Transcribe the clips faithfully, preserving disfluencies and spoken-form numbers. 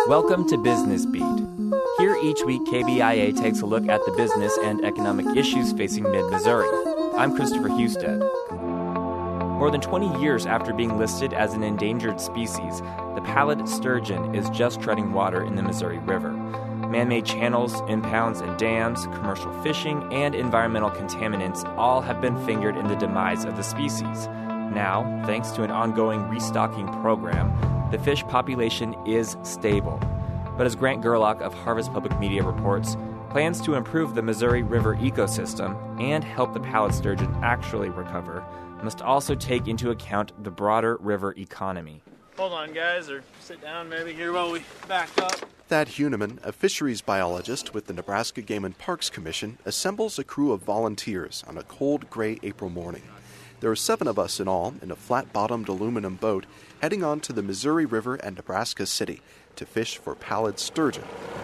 Welcome to Business Beat. Here each week, K B I A takes a look at the business and economic issues facing mid-Missouri. I'm Christopher Husted. More than twenty years after being listed as an endangered species, the pallid sturgeon is just treading water in the Missouri River. Man-made channels, impounds and dams, commercial fishing, and environmental contaminants all have been fingered in the demise of the species. Now, thanks to an ongoing restocking program, the fish population is stable. But as Grant Gerlach of Harvest Public Media reports, plans to improve the Missouri River ecosystem and help the pallid sturgeon actually recover must also take into account the broader river economy. Hold on, guys, or sit down maybe here while we back up. Thad Huneman, a fisheries biologist with the Nebraska Game and Parks Commission, assembles a crew of volunteers on a cold, gray April morning. There are seven of us in all in a flat-bottomed aluminum boat heading on to the Missouri River at Nebraska City to fish for pallid sturgeon.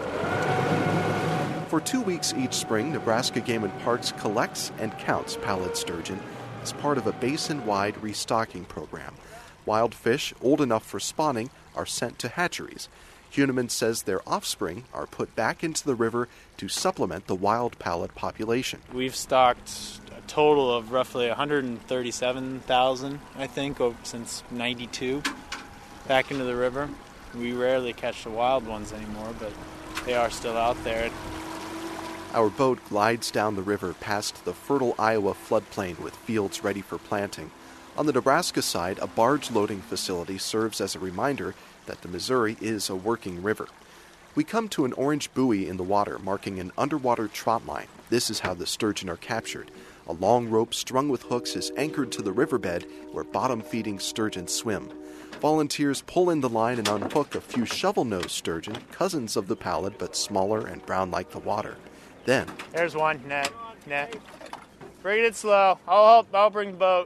For two weeks each spring, Nebraska Game and Parks collects and counts pallid sturgeon as part of a basin-wide restocking program. Wild fish old enough for spawning are sent to hatcheries. Huneman says their offspring are put back into the river to supplement the wild pallid population. We've stocked a total of roughly one hundred thirty-seven thousand, I think, since ninety-two back into the river. We rarely catch the wild ones anymore, but they are still out there. Our boat glides down the river past the fertile Iowa floodplain with fields ready for planting. On the Nebraska side, a barge loading facility serves as a reminder that the Missouri is a working river. We come to an orange buoy in the water marking an underwater trot line. This is how the sturgeon are captured. A long rope strung with hooks is anchored to the riverbed where bottom-feeding sturgeon swim. Volunteers pull in the line and unhook a few shovel-nosed sturgeon, cousins of the pallid but smaller and brown like the water. Then... There's one, net, net. Bring it slow. I'll help, I'll bring the boat.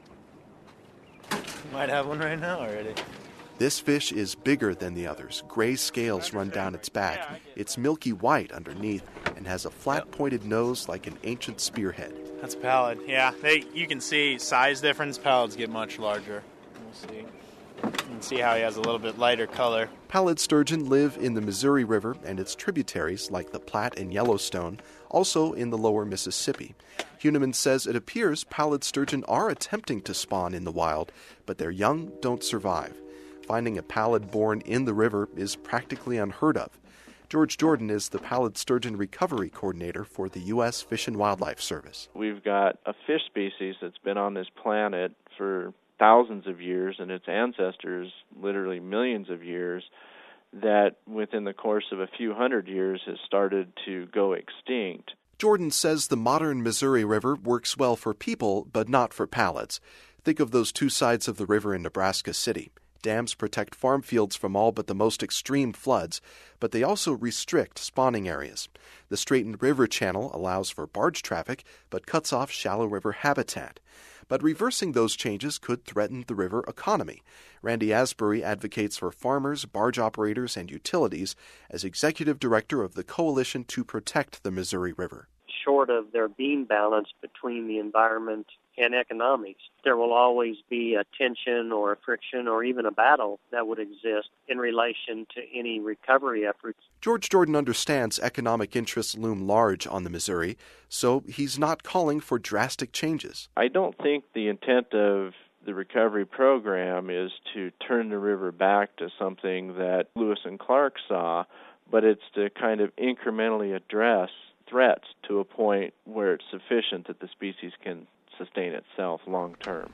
Might have one right now already. This fish is bigger than the others. Gray scales run down its back. It's milky white underneath and has a flat-pointed nose like an ancient spearhead. That's pallid, yeah. They, you can see size difference. Pallids get much larger. We'll see. You can see how he has a little bit lighter color. Pallid sturgeon live in the Missouri River and its tributaries like the Platte and Yellowstone, also in the lower Mississippi. Huneman says it appears pallid sturgeon are attempting to spawn in the wild, but their young don't survive. Finding a pallid born in the river is practically unheard of. George Jordan is the pallid sturgeon recovery coordinator for the U S Fish and Wildlife Service. We've got a fish species that's been on this planet for thousands of years, and its ancestors literally millions of years, that within the course of a few hundred years has started to go extinct. Jordan says the modern Missouri River works well for people, but not for pallids. Think of those two sides of the river in Nebraska City. Dams protect farm fields from all but the most extreme floods, but they also restrict spawning areas. The straightened river channel allows for barge traffic, but cuts off shallow river habitat. But reversing those changes could threaten the river economy. Randy Asbury advocates for farmers, barge operators, and utilities as executive director of the Coalition to Protect the Missouri River. Short of there being balance between the environment and economics, there will always be a tension or a friction or even a battle that would exist in relation to any recovery efforts. George Jordan understands economic interests loom large on the Missouri, so he's not calling for drastic changes. I don't think the intent of the recovery program is to turn the river back to something that Lewis and Clark saw, but it's to kind of incrementally address threats to a point where it's sufficient that the species can sustain itself long term.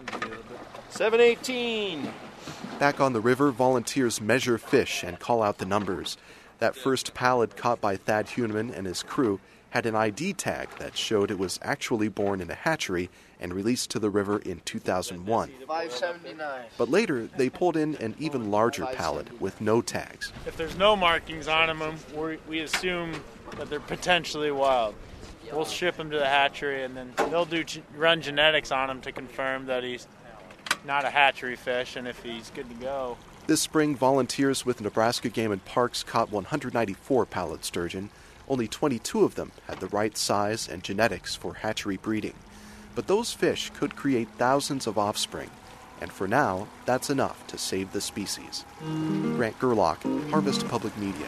seven eighteen. Back on the river, volunteers measure fish and call out the numbers. That first pallid caught by Thad Huneman and his crew had an I D tag that showed it was actually born in a hatchery and released to the river in two thousand one. five seventy-nine. But later, they pulled in an even larger pallid with no tags. If there's no markings on them, we we assume that they're potentially wild. We'll ship them to the hatchery, and then they'll do run genetics on him to confirm that he's not a hatchery fish, and if he's good to go. This spring, volunteers with Nebraska Game and Parks caught one hundred ninety-four pallid sturgeon. Only twenty-two of them had the right size and genetics for hatchery breeding. But those fish could create thousands of offspring, And for now, that's enough to save the species. Grant Gerlach, Harvest Public Media.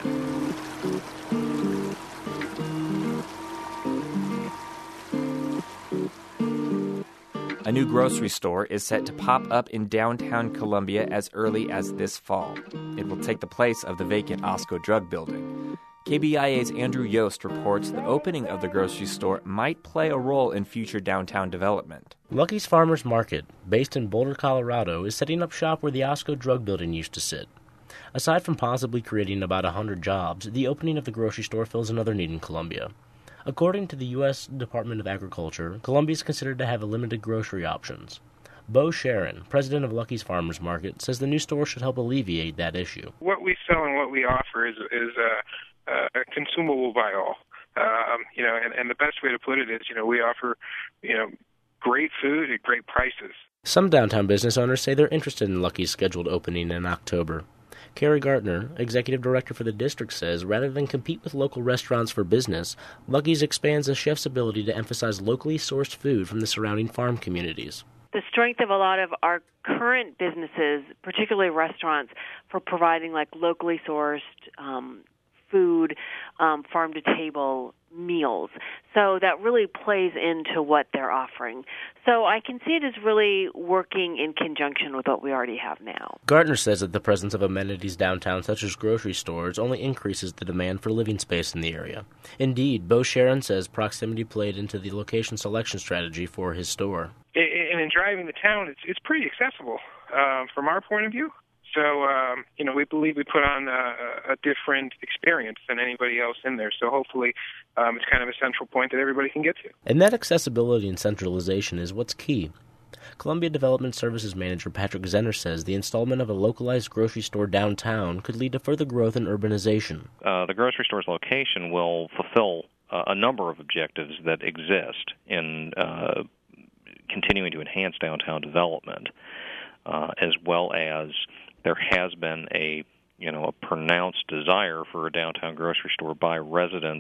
A new grocery store is set to pop up in downtown Columbia as early as this fall. It will take the place of the vacant Osco Drug Building. K B I A's Andrew Yost reports the opening of the grocery store might play a role in future downtown development. Lucky's Farmers Market, based in Boulder, Colorado, is setting up shop where the Osco Drug Building used to sit. Aside from possibly creating about one hundred jobs, the opening of the grocery store fills another need in Columbia. According to the U S Department of Agriculture, Columbia is considered to have limited grocery options. Bo Sharon, president of Lucky's Farmers Market, says the new store should help alleviate that issue. What we sell and what we offer is is a, a consumable by all. Um, you know, and, and the best way to put it is, you know, we offer, you know, great food at great prices. Some downtown business owners say they're interested in Lucky's scheduled opening in October. Carrie Gartner, executive director for the district, says rather than compete with local restaurants for business, Lucky's expands a chef's ability to emphasize locally sourced food from the surrounding farm communities. The strength of a lot of our current businesses, particularly restaurants, for providing like locally sourced um, food, um, farm-to-table meals. So that really plays into what they're offering. So I can see it as really working in conjunction with what we already have now. Gartner says that the presence of amenities downtown, such as grocery stores, only increases the demand for living space in the area. Indeed, Bo Sharon says proximity played into the location selection strategy for his store. And in driving the town, it's it's pretty accessible uh, from our point of view. So, um, you know, we believe we put on a, a different experience than anybody else in there. So hopefully um, it's kind of a central point that everybody can get to. And that accessibility and centralization is what's key. Columbia Development Services Manager Patrick Zenner says the installment of a localized grocery store downtown could lead to further growth and urbanization. Uh, the grocery store's location will fulfill uh, a number of objectives that exist in uh, continuing to enhance downtown development, uh, as well as there has been a, you know, a pronounced desire for a downtown grocery store by residents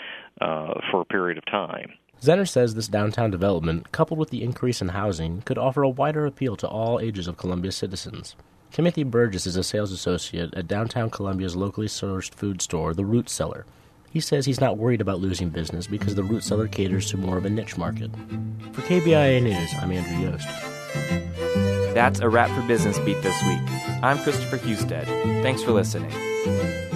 uh, for a period of time. Zenner says this downtown development, coupled with the increase in housing, could offer a wider appeal to all ages of Columbia citizens. Timothy Burgess is a sales associate at downtown Columbia's locally sourced food store, The Root Cellar. He says he's not worried about losing business because The Root Cellar caters to more of a niche market. For K B I A News, I'm Andrew Yost. That's a wrap for Business Beat this week. I'm Christopher Husted. Thanks for listening.